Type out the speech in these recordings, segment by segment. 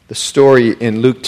The story in Luke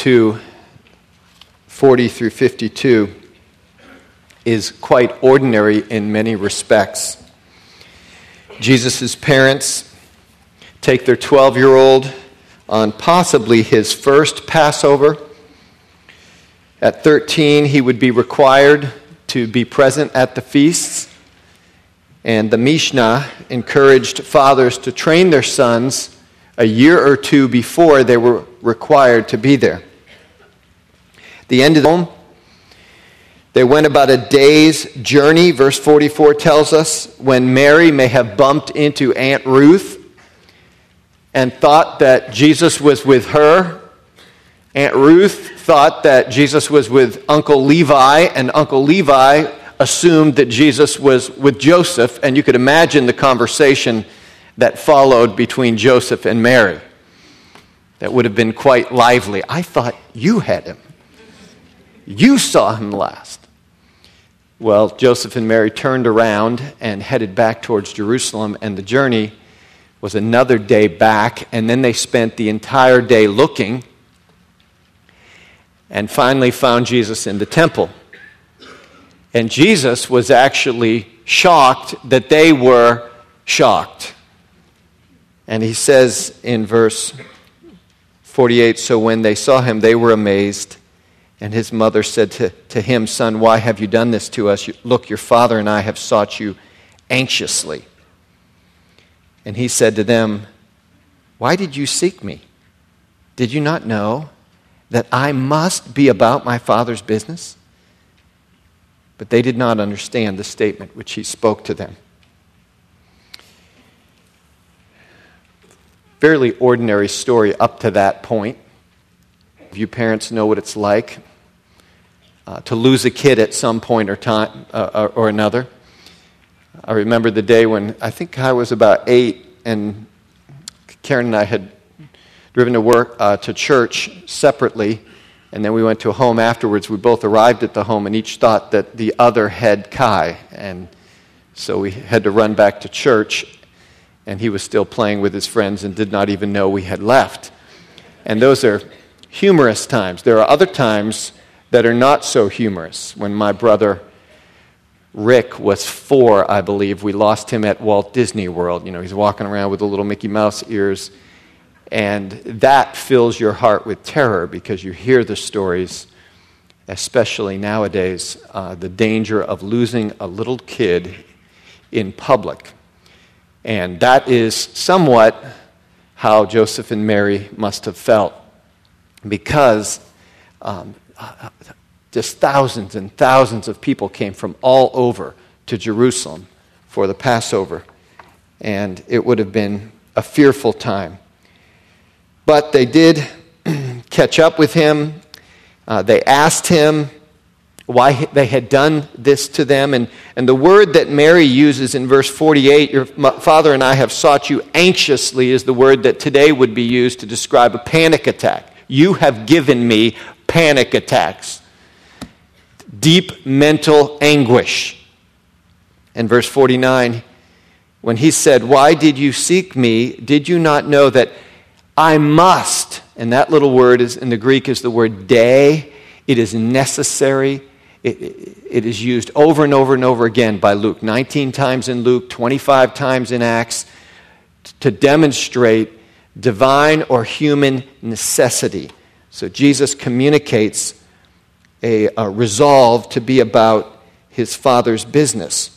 2:40 through 52 is quite ordinary in many respects. Jesus' parents take their 12-year-old on possibly his first Passover. At 13, he would be required to be present at the feasts. And the Mishnah encouraged fathers to train their sons a year or two before they were required to be there. The end of the home, they went about a day's journey, verse 44 tells us, when Mary may have bumped into Aunt Ruth and thought that Jesus was with her. Aunt Ruth thought that Jesus was with Uncle Levi, and Uncle Levi assumed that Jesus was with Joseph, and you could imagine the conversation that followed between Joseph and Mary. That would have been quite lively. I thought you had him. You saw him last. Well, Joseph and Mary turned around and headed back towards Jerusalem, and the journey was another day back, and then they spent the entire day looking and finally found Jesus in the temple. And Jesus was actually shocked that they were shocked. And he says in verse 48, so when they saw him, they were amazed. And his mother said to him, son, why have you done this to us? Look, your father and I have sought you anxiously. And he said to them, why did you seek me? Did you not know that I must be about my Father's business? But they did not understand the statement which he spoke to them. Fairly ordinary story up to that point. You parents know what it's like to lose a kid at some point or time or another. I remember the day when I think I was about 8, and Karen and I had driven to work to church separately, and then we went to a home afterwards. We both arrived at the home, and each thought that the other had Kai, and so we had to run back to church. And he was still playing with his friends and did not even know we had left. And those are humorous times. There are other times that are not so humorous. When my brother Rick was 4, I believe, we lost him at Walt Disney World. You know, he's walking around with the little Mickey Mouse ears. And that fills your heart with terror because you hear the stories, especially nowadays, the danger of losing a little kid in public. And that is somewhat how Joseph and Mary must have felt, because just thousands and thousands of people came from all over to Jerusalem for the Passover, and it would have been a fearful time. But they did catch up with him. They asked him why they had done this to them. And the word that Mary uses in verse 48, your father and I have sought you anxiously, is the word that today would be used to describe a panic attack. You have given me panic attacks. Deep mental anguish. And verse 49, when he said, why did you seek me? Did you not know that I must? And that little word is in the Greek is the word de. It is necessary. It is used over and over and over again by Luke. 19 times in Luke, 25 times in Acts, to demonstrate divine or human necessity. So Jesus communicates a resolve to be about his Father's business.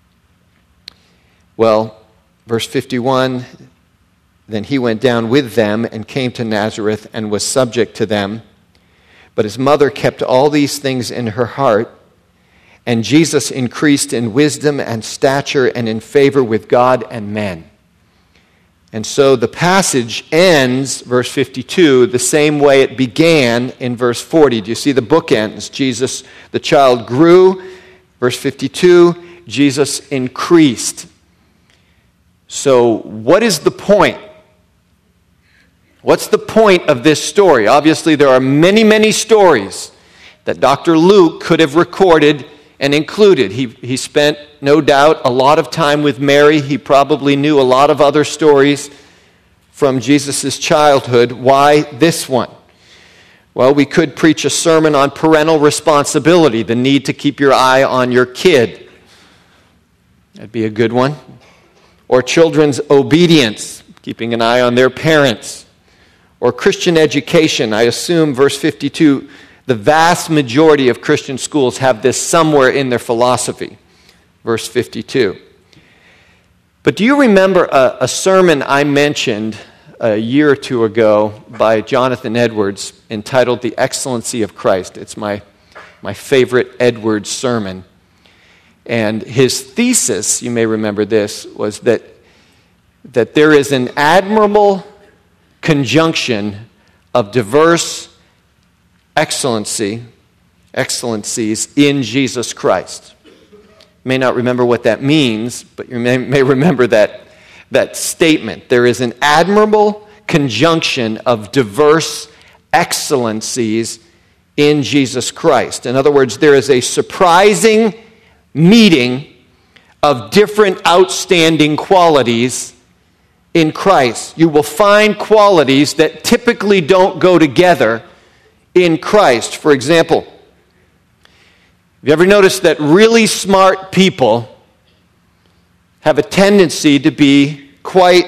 Well, verse 51, then he went down with them and came to Nazareth and was subject to them. But his mother kept all these things in her heart, and Jesus increased in wisdom and stature and in favor with God and men. And so the passage ends, verse 52, the same way it began in verse 40. Do you see the bookends? Jesus, the child grew. Verse 52, Jesus increased. So what is the point? What's the point of this story? Obviously, there are many, many stories that Dr. Luke could have recorded and included. He spent, no doubt, a lot of time with Mary. He probably knew a lot of other stories from Jesus' childhood. Why this one? Well, we could preach a sermon on parental responsibility, the need to keep your eye on your kid. That'd be a good one. Or children's obedience, keeping an eye on their parents. Or Christian education. I assume, verse 52, the vast majority of Christian schools have this somewhere in their philosophy. Verse 52. But do you remember a sermon I mentioned a year or two ago by Jonathan Edwards entitled The Excellency of Christ? It's my favorite Edwards sermon. And his thesis, you may remember this, was that there is an admirable conjunction of diverse excellencies in Jesus Christ. You may not remember what that means, but you may remember that statement. There is an admirable conjunction of diverse excellencies in Jesus Christ. In other words, there is a surprising meeting of different outstanding qualities in Christ. You will find qualities that typically don't go together in Christ. For example, have you ever noticed that really smart people have a tendency to be quite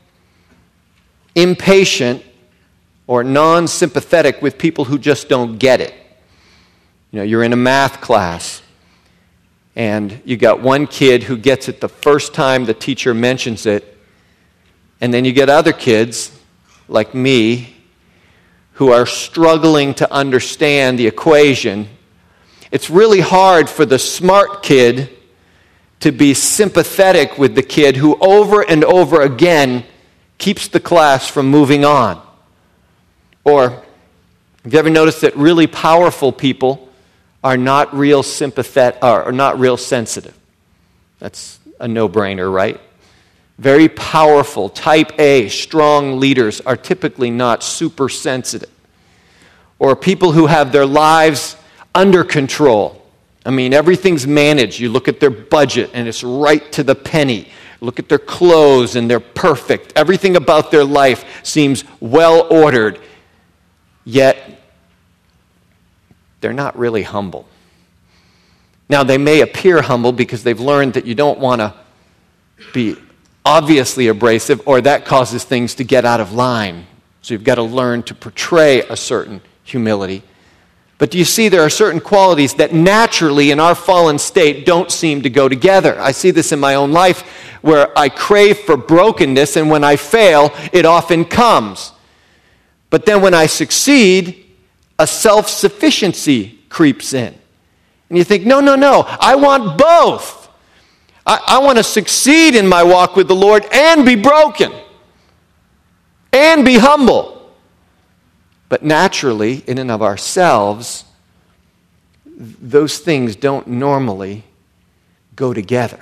impatient or non-sympathetic with people who just don't get it? You know, you're in a math class and you got one kid who gets it the first time the teacher mentions it, and then you get other kids, like me, who are struggling to understand the equation. It's really hard for the smart kid to be sympathetic with the kid who over and over again keeps the class from moving on. Or, have you ever noticed that really powerful people are not real sympathetic, or not real sensitive? That's a no-brainer, right? Very powerful, type A, strong leaders are typically not super sensitive. Or people who have their lives under control. I mean, everything's managed. You look at their budget and it's right to the penny. Look at their clothes and they're perfect. Everything about their life seems well ordered. Yet, they're not really humble. Now, they may appear humble because they've learned that you don't want to be obviously abrasive, or that causes things to get out of line. So you've got to learn to portray a certain humility. But do you see there are certain qualities that naturally in our fallen state don't seem to go together? I see this in my own life where I crave for brokenness, and when I fail, it often comes. But then when I succeed, a self-sufficiency creeps in. And you think, no, I want both. I want to succeed in my walk with the Lord and be broken and be humble. But naturally, in and of ourselves, those things don't normally go together.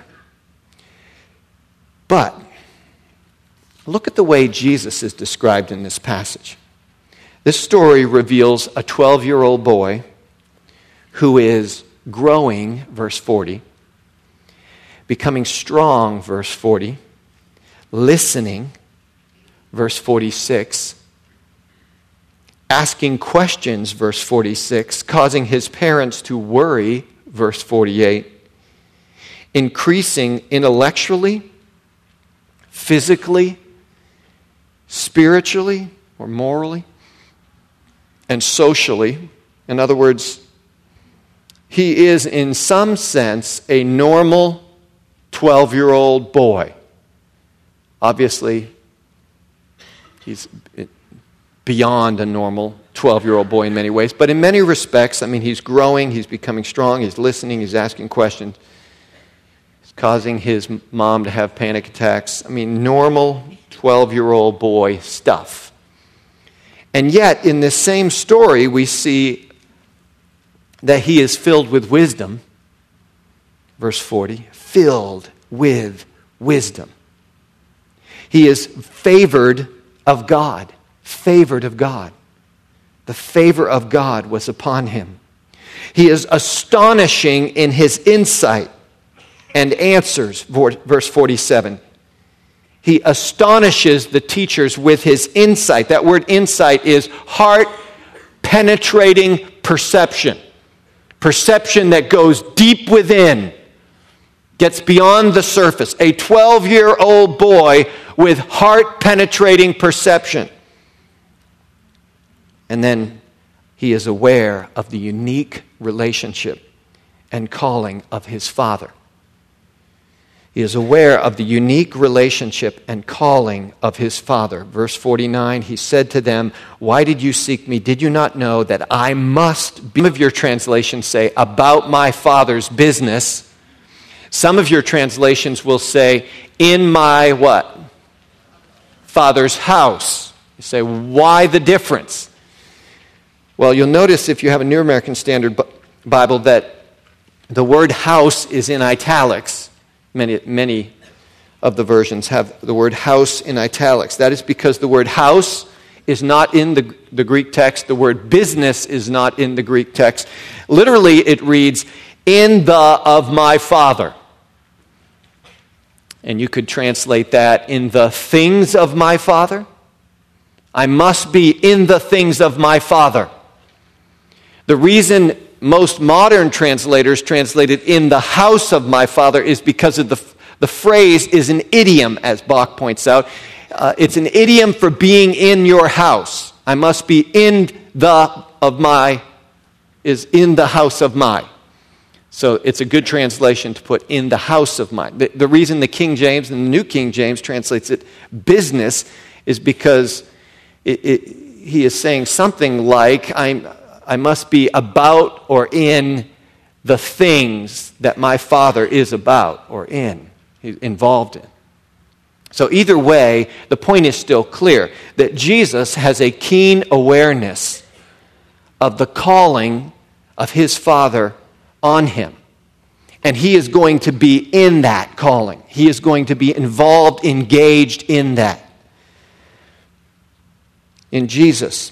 But look at the way Jesus is described in this passage. This story reveals a 12-year-old boy who is growing, verse 40, becoming strong, verse 40, listening, verse 46, asking questions, verse 46, causing his parents to worry, verse 48, increasing intellectually, physically, spiritually, or morally, and socially. In other words, he is in some sense a normal 12-year-old boy. Obviously, he's beyond a normal 12-year-old boy in many ways, but in many respects, I mean, he's growing, he's becoming strong, he's listening, he's asking questions, he's causing his mom to have panic attacks. I mean, normal 12-year-old boy stuff. And yet, in this same story, we see that he is filled with wisdom. Verse 40, filled with wisdom. He is favored of God. Favored of God. The favor of God was upon him. He is astonishing in his insight and answers. Verse 47. He astonishes the teachers with his insight. That word insight is heart-penetrating perception. Perception that goes deep within, gets beyond the surface. A 12-year-old boy with heart-penetrating perception. And then he is aware of the unique relationship and calling of his Father. He is aware of the unique relationship and calling of his Father. Verse 49, he said to them, "Why did you seek me? Did you not know that I must be," some of your translations say, "about my Father's business." Some of your translations will say, "in my" what? "Father's house." You say, why the difference? Well, you'll notice if you have a New American Standard Bible that the word house is in italics. Many of the versions have the word house in italics. That is because the word house is not in the Greek text. The word business is not in the Greek text. Literally, it reads, "in the of my Father." And you could translate that, "in the things of my Father." I must be in the things of my Father. The reason most modern translators translated "in the house of my Father" is because of the phrase is an idiom, as Bach points out. It's an idiom for being in your house. I must be in the of my, is in the house of my. So it's a good translation to put "in the house of my." The reason the King James and the New King James translates it business is because he is saying something like, I must be about or in the things that my Father is about or in, he's involved in. So either way, the point is still clear that Jesus has a keen awareness of the calling of his Father on him. And he is going to be in that calling. He is going to be involved, engaged in that. In Jesus,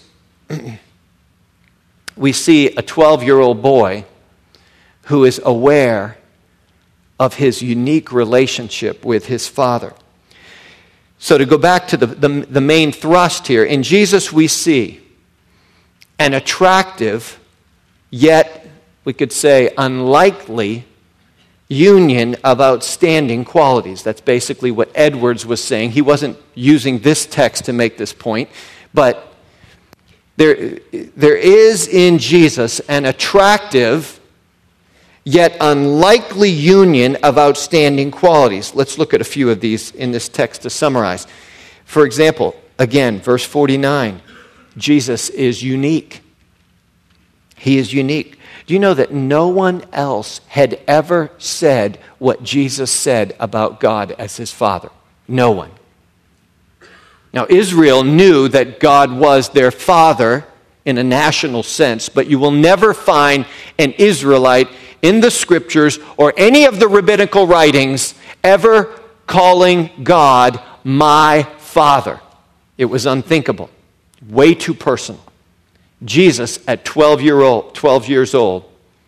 we see a 12-year-old boy who is aware of his unique relationship with his Father. So to go back to the main thrust here, in Jesus we see an attractive, yet we could say unlikely, union of outstanding qualities. That's basically what Edwards was saying. He wasn't using this text to make this point, but there is in Jesus an attractive yet unlikely union of outstanding qualities. Let's look at a few of these in this text to summarize. For example, again, verse 49, Jesus is unique. He is unique. Do you know that no one else had ever said what Jesus said about God as his Father? No one. Now, Israel knew that God was their Father in a national sense, but you will never find an Israelite in the Scriptures or any of the rabbinical writings ever calling God my Father. It was unthinkable, way too personal. Jesus, at 12 years old,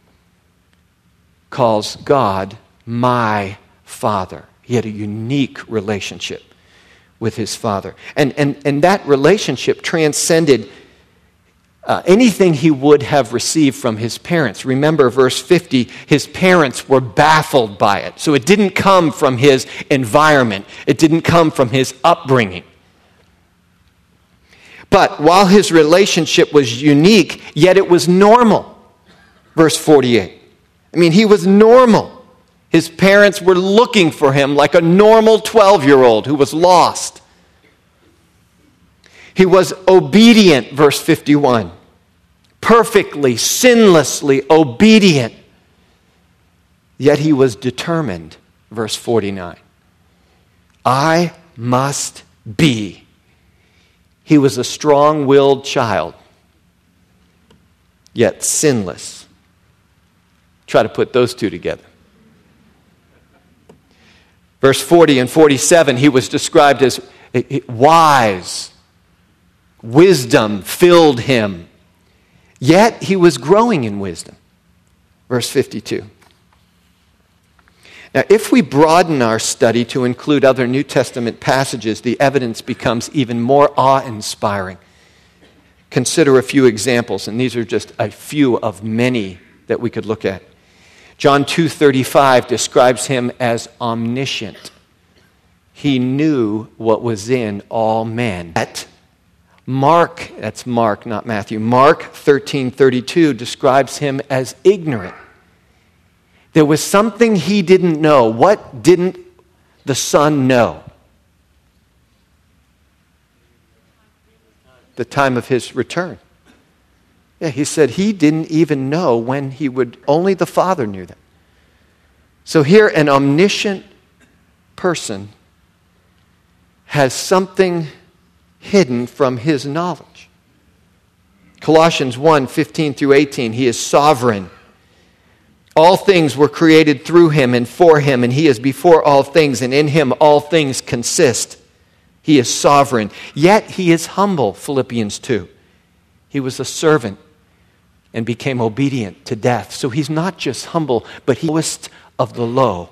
calls God my Father. He had a unique relationship with his Father. And that relationship transcended anything he would have received from his parents. Remember verse 50, his parents were baffled by it. So it didn't come from his environment. It didn't come from his upbringing. But while his relationship was unique, yet it was normal. Verse 48. I mean, he was normal. His parents were looking for him like a normal 12-year-old who was lost. He was obedient, verse 51. Perfectly, sinlessly obedient. Yet he was determined, verse 49. I must be. He was a strong-willed child, yet sinless. Try to put those two together. Verse 40 and 47, he was described as wise. Wisdom filled him. Yet he was growing in wisdom. Verse 52. Now, if we broaden our study to include other New Testament passages, the evidence becomes even more awe-inspiring. Consider a few examples, and these are just a few of many that we could look at. John 2:35 describes him as omniscient. He knew what was in all men. Mark, that's Mark, not Matthew. Mark 13:32 describes him as ignorant. There was something he didn't know. What didn't the Son know? The time of his return. Yeah, he said he didn't even know when he would, only the Father knew that. So here, an omniscient person has something hidden from his knowledge. Colossians 1:15-18, he is sovereign. All things were created through him and for him, and he is before all things, and in him all things consist. He is sovereign, yet he is humble, Philippians 2. He was a servant and became obedient to death. So he's not just humble, but he's the lowest of the low.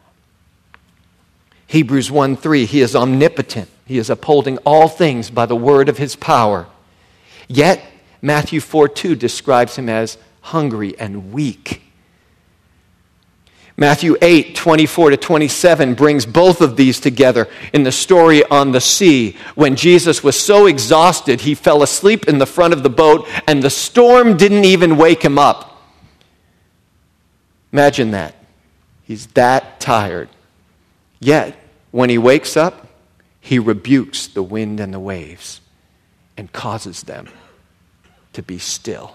Hebrews 1:3, he is omnipotent. He is upholding all things by the word of his power. Yet, Matthew 4:2 describes him as hungry and weak. Matthew 8:24-27 brings both of these together in the story on the sea. When Jesus was so exhausted, he fell asleep in the front of the boat, and the storm didn't even wake him up. Imagine that. He's that tired. Yet, when he wakes up, he rebukes the wind and the waves and causes them to be still.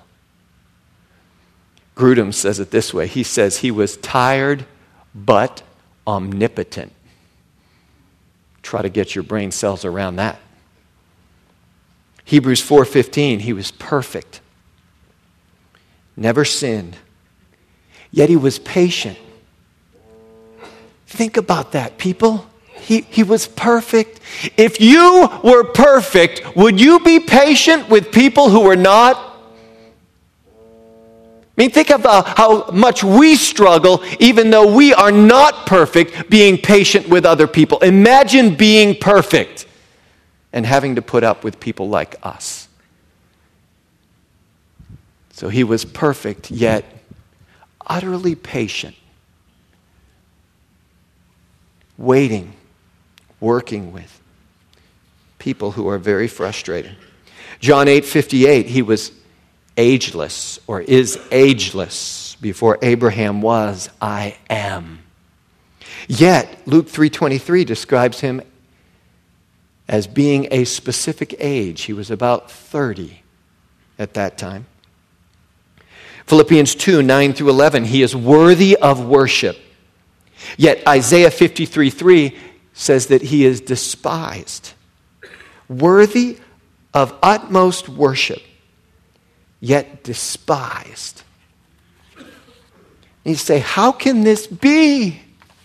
Grudem says it this way. He says he was tired but omnipotent. Try to get your brain cells around that. Hebrews 4:15, he was perfect. Never sinned. Yet he was patient. Think about that, people. He was perfect. If you were perfect, would you be patient with people who were not? I mean, think about how much we struggle, even though we are not perfect, being patient with other people. Imagine being perfect and having to put up with people like us. So he was perfect, yet utterly patient, waiting, working with people who are very frustrated. John 8:58, he was ageless, or is ageless. Before Abraham was, I am. Yet, Luke 3:23 describes him as being a specific age. He was about 30 at that time. Philippians 2:9-11, he is worthy of worship. Yet Isaiah 53:3 says that he is despised. Worthy of utmost worship, yet despised. And you say, how can this be?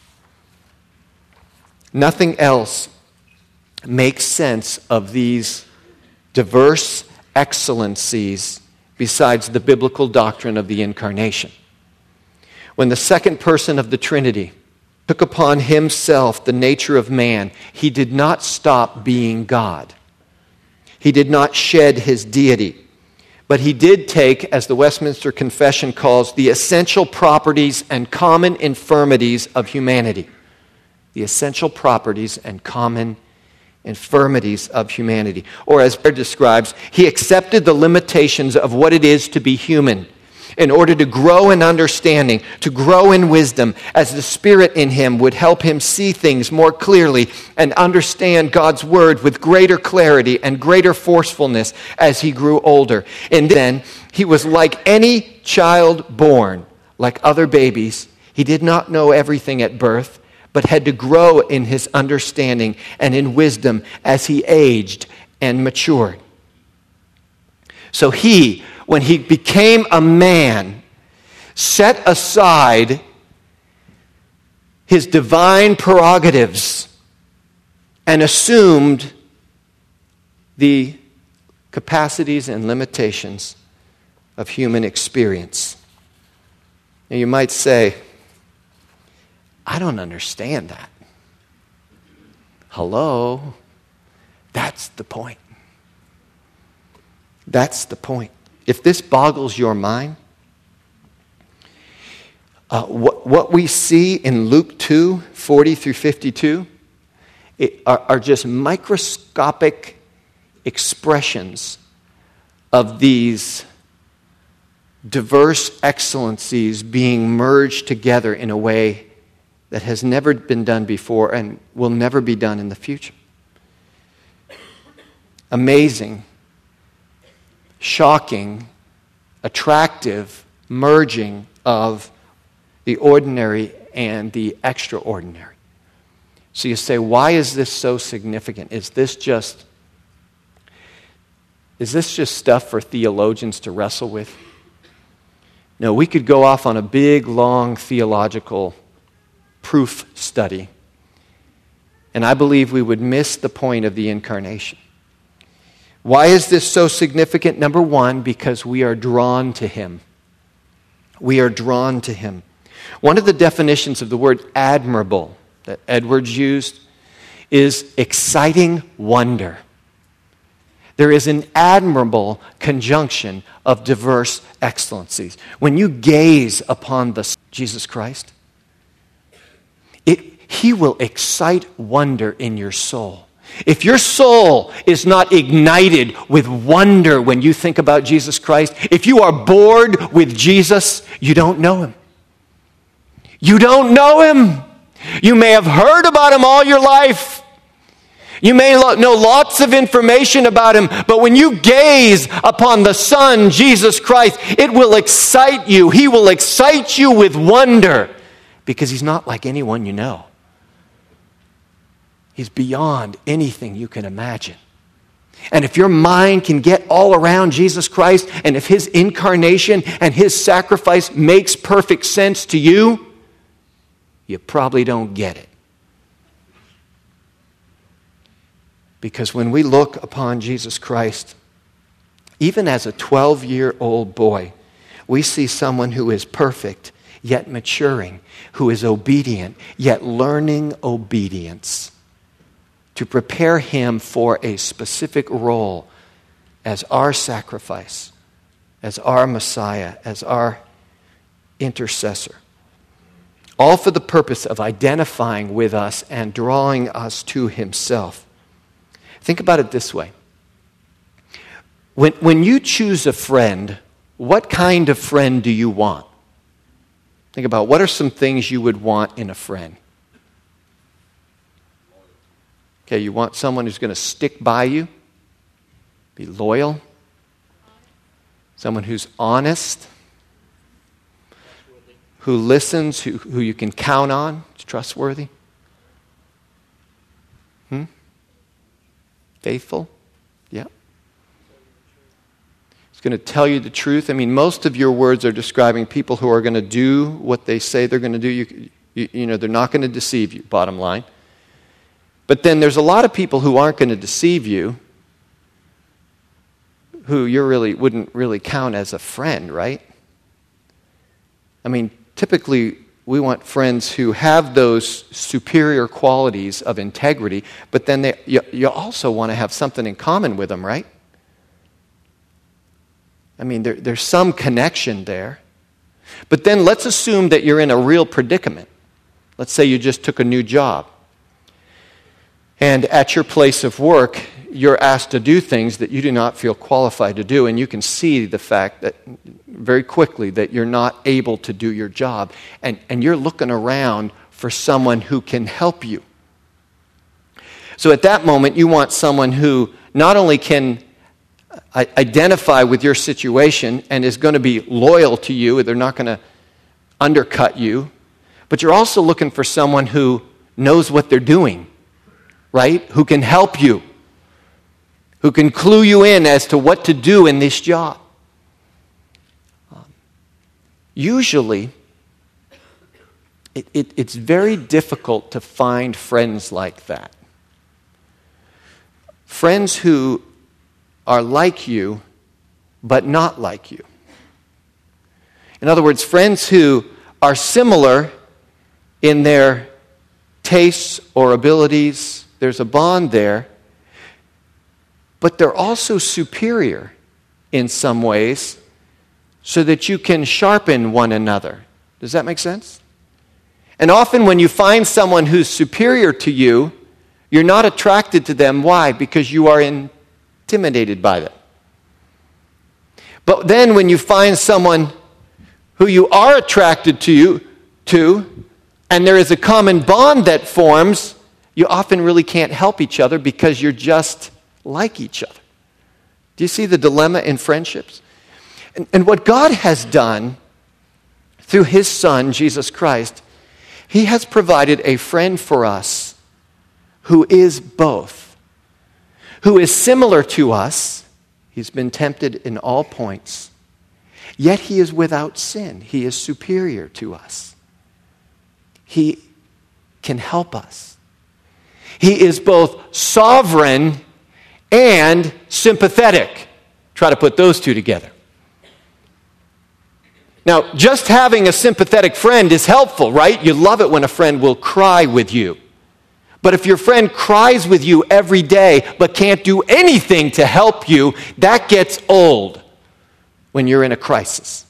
Nothing else makes sense of these diverse excellencies besides the biblical doctrine of the incarnation. When the second person of the Trinity took upon himself the nature of man, he did not stop being God. He did not shed his deity. But he did take, as the Westminster Confession calls, the essential properties and common infirmities of humanity. The essential properties and common infirmities of humanity. Or as Baird describes, he accepted the limitations of what it is to be human in order to grow in understanding, to grow in wisdom, as the Spirit in him would help him see things more clearly and understand God's Word with greater clarity and greater forcefulness as he grew older. And then he was like any child born, like other babies. He did not know everything at birth, but had to grow in his understanding and in wisdom as he aged and matured. So he, when he became a man, set aside his divine prerogatives and assumed the capacities and limitations of human experience. Now you might say, I don't understand that. Hello? That's the point. That's the point. If this boggles your mind, what we see in Luke 2, 40 through 52 are just microscopic expressions of these diverse excellencies being merged together in a way that has never been done before and will never be done in the future. Amazing, shocking, attractive merging of the ordinary and the extraordinary. So you say, why is this so significant? Is this just stuff for theologians to wrestle with? No, we could go off on a big, long theological proof study, and I believe we would miss the point of the incarnation. Why is this so significant? Number one, because we are drawn to him. We are drawn to him. One of the definitions of the word admirable that Edwards used is exciting wonder. There is an admirable conjunction of diverse excellencies. When you gaze upon the Jesus Christ, he will excite wonder in your soul. If your soul is not ignited with wonder when you think about Jesus Christ, if you are bored with Jesus, you don't know him. You don't know him. You may have heard about him all your life. You may know lots of information about him, but when you gaze upon the Son, Jesus Christ, it will excite you. He will excite you with wonder because he's not like anyone you know. He's beyond anything you can imagine. And if your mind can get all around Jesus Christ, and if his incarnation and his sacrifice makes perfect sense to you, you probably don't get it. Because when we look upon Jesus Christ, even as a 12-year-old boy, we see someone who is perfect, yet maturing, who is obedient, yet learning obedience to prepare him for a specific role as our sacrifice, as our Messiah, as our intercessor. All for the purpose of identifying with us and drawing us to himself. Think about it this way. When you choose a friend, what kind of friend do you want? Think about what are some things you would want in a friend. Okay, you want someone who's going to stick by you, be loyal, someone who's honest, who listens, who you can count on, is trustworthy. Faithful? Yeah. It's going to tell you the truth. I mean, most of your words are describing people who are going to do what they say they're going to do. You know, they're not going to deceive you, bottom line. But then there's a lot of people who aren't going to deceive you, who you wouldn't really count as a friend, right? I mean, typically we want friends who have those superior qualities of integrity, but then you also want to have something in common with them, right? I mean, there's some connection there. But then let's assume that you're in a real predicament. Let's say you just took a new job. And at your place of work, you're asked to do things that you do not feel qualified to do, and you can see the fact that very quickly that you're not able to do your job, and you're looking around for someone who can help you. So at that moment, you want someone who not only can identify with your situation and is going to be loyal to you, they're not going to undercut you, but you're also looking for someone who knows what they're doing, right? Who can help you, who can clue you in as to what to do in this job. Usually, it's very difficult to find friends like that. Friends who are like you, but not like you. In other words, friends who are similar in their tastes or abilities. There's a bond there. But they're also superior in some ways so that you can sharpen one another. Does that make sense? And often when you find someone who's superior to you, you're not attracted to them. Why? Because you are intimidated by them. But then when you find someone who you are attracted to, and there is a common bond that forms, you often really can't help each other because you're just like each other. Do you see the dilemma in friendships? And what God has done through His Son, Jesus Christ, He has provided a friend for us who is both, who is similar to us. He's been tempted in all points, yet He is without sin. He is superior to us. He can help us. He is both sovereign and sympathetic. Try to put those two together. Now, just having a sympathetic friend is helpful, right? You love it when a friend will cry with you. But if your friend cries with you every day but can't do anything to help you, that gets old when you're in a crisis.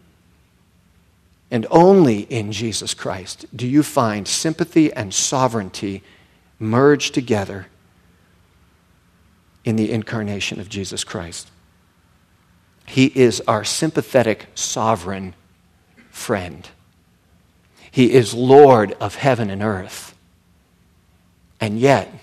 And only in Jesus Christ do you find sympathy and sovereignty merged together in the incarnation of Jesus Christ. He is our sympathetic, sovereign friend. He is Lord of heaven and earth. And yet,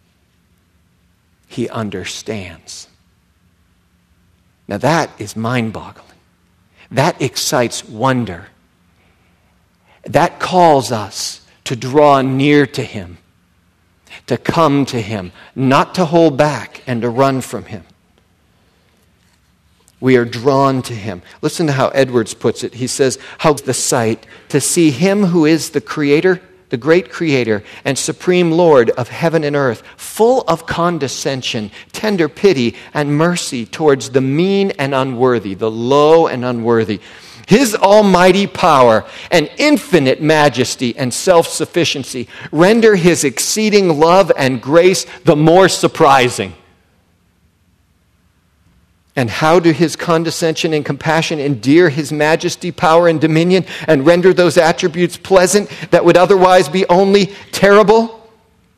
He understands. Now that is mind-boggling. That excites wonder. That calls us to draw near to Him, to come to Him, not to hold back and to run from Him. We are drawn to Him. Listen to how Edwards puts it. He says, "How the sight to see Him who is the Creator, the great Creator and Supreme Lord of heaven and earth, full of condescension, tender pity, and mercy towards the mean and unworthy, the low and unworthy. His almighty power and infinite majesty and self-sufficiency render His exceeding love and grace the more surprising." And how do His condescension and compassion endear His majesty, power, and dominion and render those attributes pleasant that would otherwise be only terrible?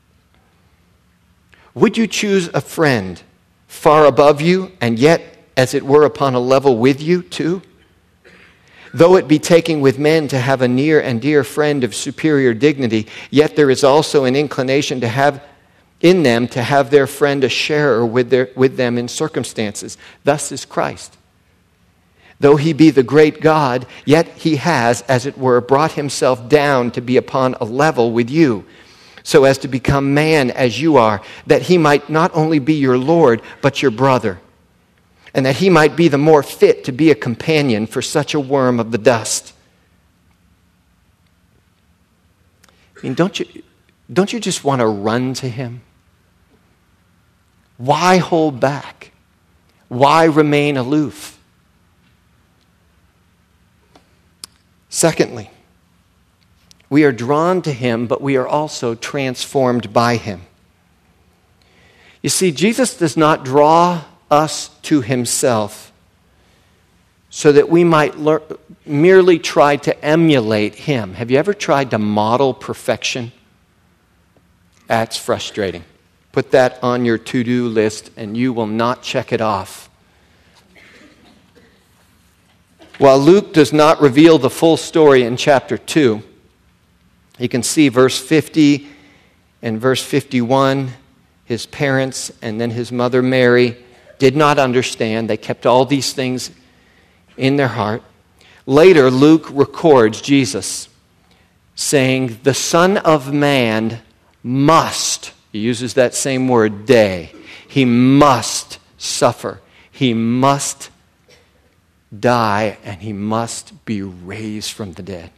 Would you choose a friend far above you and yet, as it were, upon a level with you too? Though it be taking with men to have a near and dear friend of superior dignity, yet there is also an inclination to have in them to have their friend a sharer with them in circumstances. Thus is Christ. Though He be the great God, yet He has, as it were, brought Himself down to be upon a level with you, so as to become man as you are, that He might not only be your Lord, but your brother, and that He might be the more fit to be a companion for such a worm of the dust. I mean, don't you just want to run to Him? Why hold back? Why remain aloof? Secondly, we are drawn to Him, but we are also transformed by Him. You see, Jesus does not draw us to Himself so that we might merely try to emulate Him. Have you ever tried to model perfection? That's frustrating. Put that on your to-do list and you will not check it off. While Luke does not reveal the full story in chapter 2, you can see verse 50 and verse 51, His parents and then His mother Mary did not understand. They kept all these things in their heart. Later, Luke records Jesus saying, "The Son of Man must," he uses that same word, day, He must suffer. He must die, and He must be raised from the dead.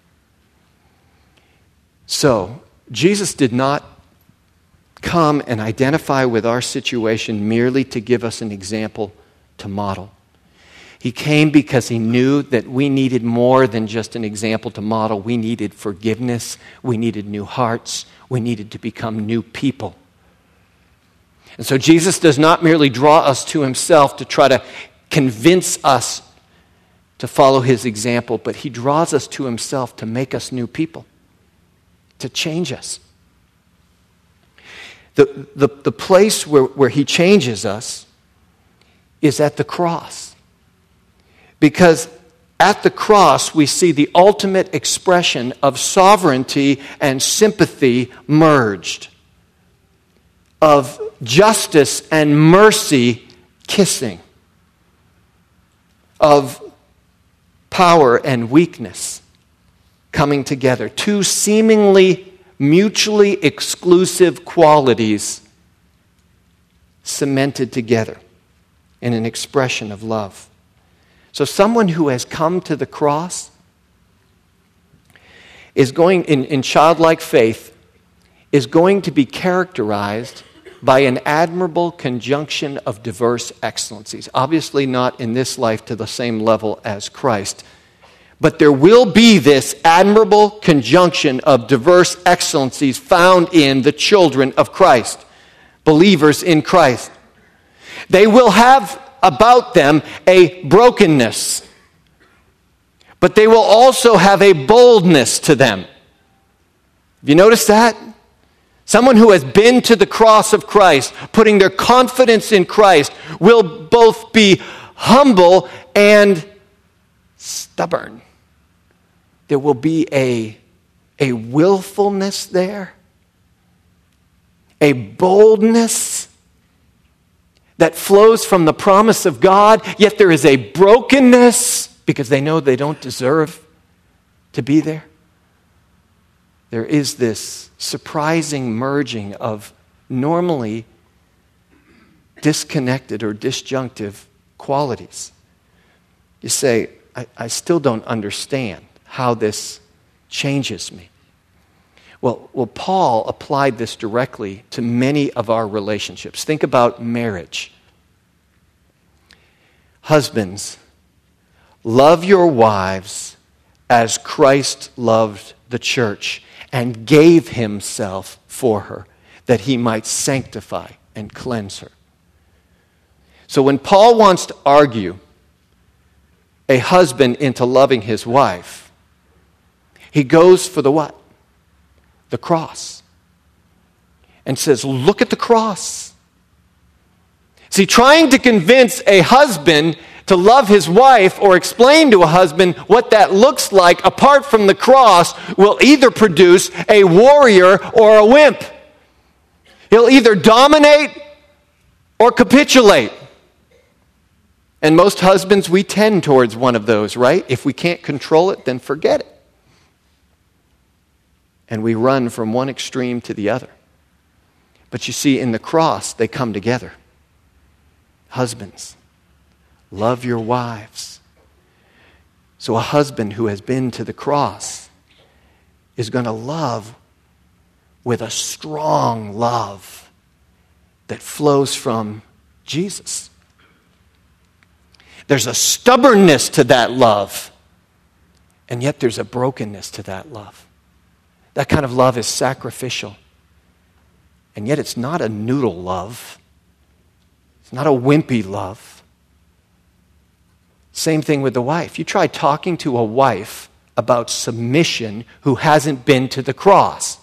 So, Jesus did not come and identify with our situation merely to give us an example to model. He came because he knew that we needed more than just an example to model. We needed forgiveness. We needed new hearts. We needed to become new people. And so Jesus does not merely draw us to himself to try to convince us to follow his example, but he draws us to himself to make us new people, to change us. The place where he changes us is at the cross. Because at the cross, we see the ultimate expression of sovereignty and sympathy merged, of justice and mercy kissing, of power and weakness coming together. Two seemingly mutually exclusive qualities cemented together in an expression of love. So someone who has come to the cross is going, in childlike faith, is going to be characterized by an admirable conjunction of diverse excellencies. Obviously not in this life to the same level as Christ, but there will be this admirable conjunction of diverse excellencies found in the children of Christ, believers in Christ. They will have about them a brokenness, but they will also have a boldness to them. Have you noticed that? Someone who has been to the cross of Christ, putting their confidence in Christ, will both be humble and stubborn. There will be a willfulness there, a boldness that flows from the promise of God, yet there is a brokenness because they know they don't deserve to be there. There is this surprising merging of normally disconnected or disjunctive qualities. You say, I still don't understand how this changes me. Well, Paul applied this directly to many of our relationships. Think about marriage. Husbands, love your wives as Christ loved the church and gave himself for her, that he might sanctify and cleanse her. So when Paul wants to argue a husband into loving his wife, he goes for the what? The cross. And says, look at the cross. See, trying to convince a husband to love his wife or explain to a husband what that looks like apart from the cross will either produce a warrior or a wimp. He'll either dominate or capitulate. And most husbands, we tend towards one of those, right? If we can't control it, then forget it. And we run from one extreme to the other. But you see, in the cross, they come together. Husbands, love your wives. So a husband who has been to the cross is going to love with a strong love that flows from Jesus. There's a stubbornness to that love, and yet there's a brokenness to that love. That kind of love is sacrificial. And yet it's not a noodle love. It's not a wimpy love. Same thing with the wife. You try talking to a wife about submission who hasn't been to the cross.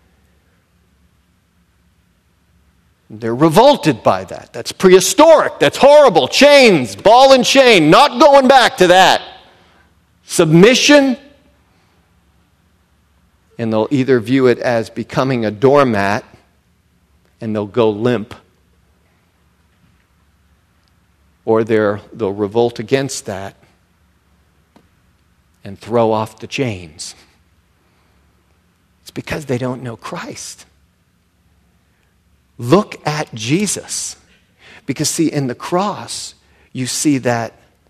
They're revolted by that. That's prehistoric. That's horrible. Chains, ball and chain. Not going back to that. Submission. And they'll either view it as becoming a doormat and they'll go limp, or they'll revolt against that and throw off the chains. It's because they don't know Christ. Look at Jesus. Because see, in the cross, you see that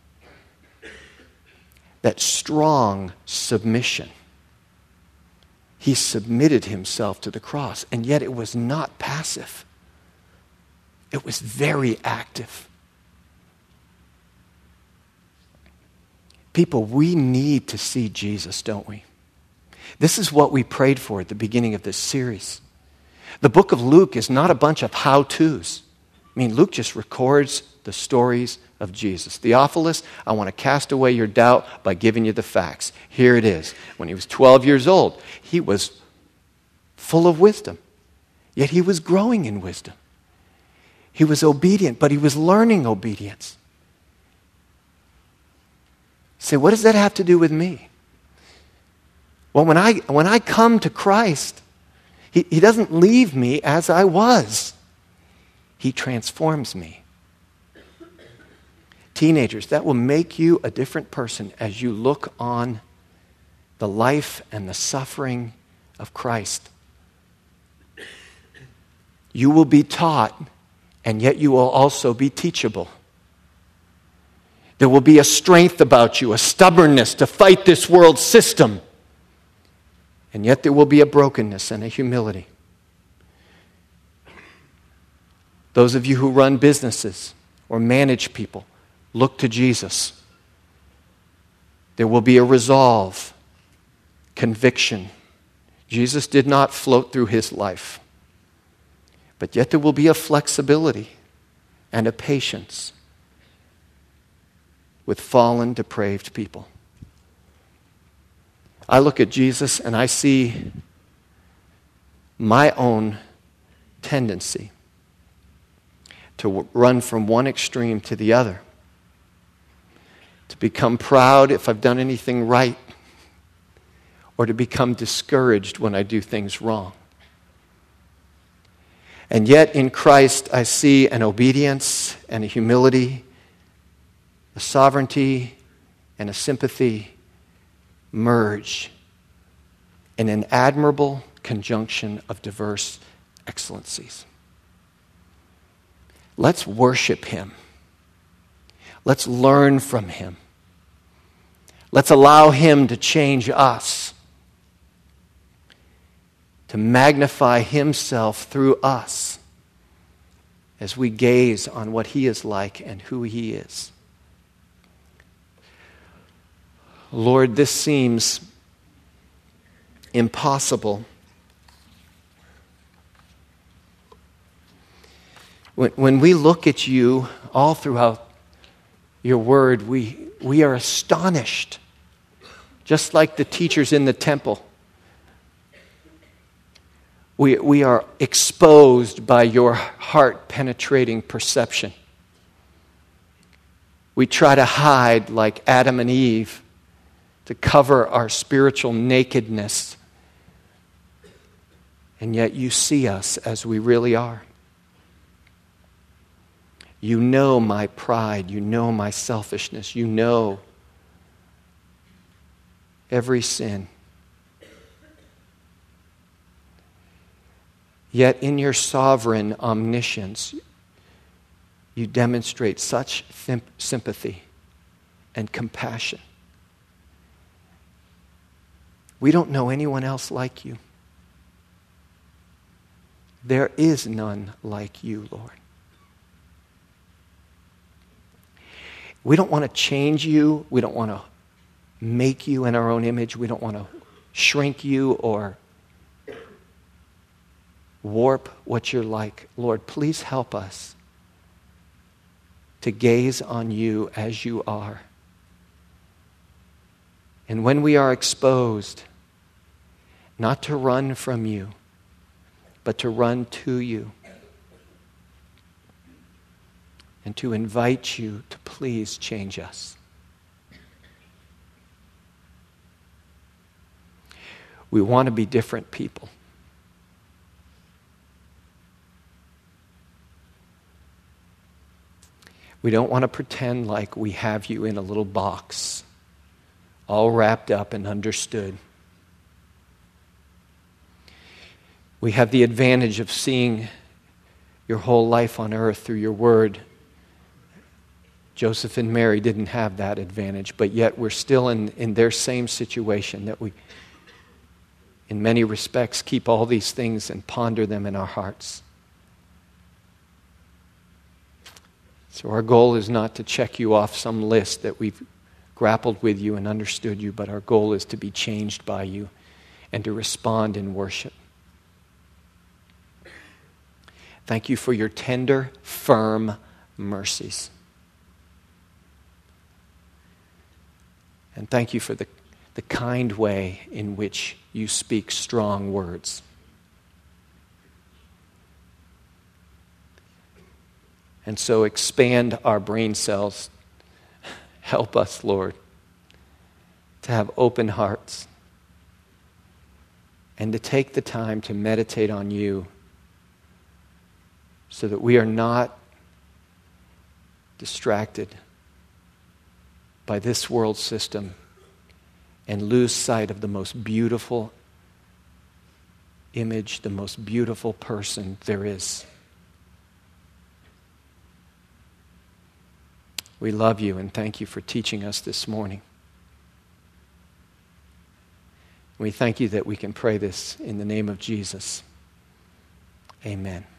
strong submission. He submitted himself to the cross, and yet it was not passive. It was very active. People, we need to see Jesus, don't we? This is what we prayed for at the beginning of this series. The book of Luke is not a bunch of how-tos. I mean, Luke just records the stories of Jesus. Theophilus, I want to cast away your doubt by giving you the facts. Here it is. When he was 12 years old, he was full of wisdom, yet he was growing in wisdom. He was obedient, but he was learning obedience. Say, what does that have to do with me? Well, when I come to Christ, he doesn't leave me as I was. He transforms me. Teenagers, that will make you a different person as you look on the life and the suffering of Christ. You will be taught, and yet you will also be teachable. There will be a strength about you, a stubbornness to fight this world system. And yet there will be a brokenness and a humility. Those of you who run businesses or manage people, look to Jesus. There will be a resolve, conviction. Jesus did not float through his life. But yet there will be a flexibility and a patience with fallen, depraved people. I look at Jesus and I see my own tendency to run from one extreme to the other, to become proud if I've done anything right, or to become discouraged when I do things wrong. And yet in Christ I see an obedience and a humility, a sovereignty and a sympathy merge in an admirable conjunction of diverse excellencies. Let's worship him. Let's learn from him. Let's allow him to change us, to magnify himself through us as we gaze on what he is like and who he is. Lord, this seems impossible. When we look at you all throughout your word, we are astonished, just like the teachers in the temple. We are exposed by your heart-penetrating perception. We try to hide like Adam and Eve, to cover our spiritual nakedness. And yet you see us as we really are. You know my pride. You know my selfishness. You know every sin. Yet in your sovereign omniscience, you demonstrate such sympathy and compassion. We don't know anyone else like you. There is none like you, Lord. We don't want to change you. We don't want to make you in our own image. We don't want to shrink you or warp what you're like. Lord, please help us to gaze on you as you are. And when we are exposed, not to run from you, but to run to you and to invite you to please change us. We want to be different people. We don't want to pretend like we have you in a little box, all wrapped up and understood. We have the advantage of seeing your whole life on earth through your word. Joseph and Mary didn't have that advantage, but yet we're still in their same situation, that we, in many respects, keep all these things and ponder them in our hearts. So our goal is not to check you off some list that we've grappled with you and understood you, but our goal is to be changed by you and to respond in worship. Thank you for your tender, firm mercies. And thank you for the kind way in which you speak strong words. And so expand our brain cells. Help us, Lord, to have open hearts and to take the time to meditate on you so that we are not distracted by this world system and lose sight of the most beautiful image, the most beautiful person there is. We love you and thank you for teaching us this morning. We thank you that we can pray this in the name of Jesus. Amen.